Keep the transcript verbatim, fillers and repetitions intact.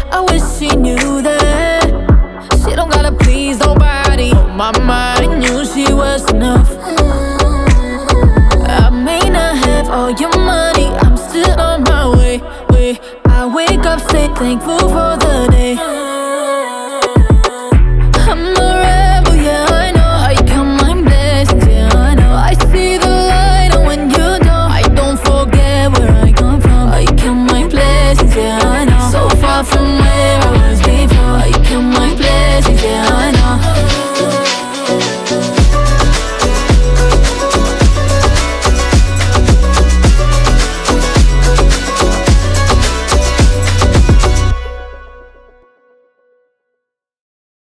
I wish she knew that she don't gotta please nobody. On my mind, I knew she was enough. I may not have all your money, I'm still on my way, way. I wake up, stay thankful for the day.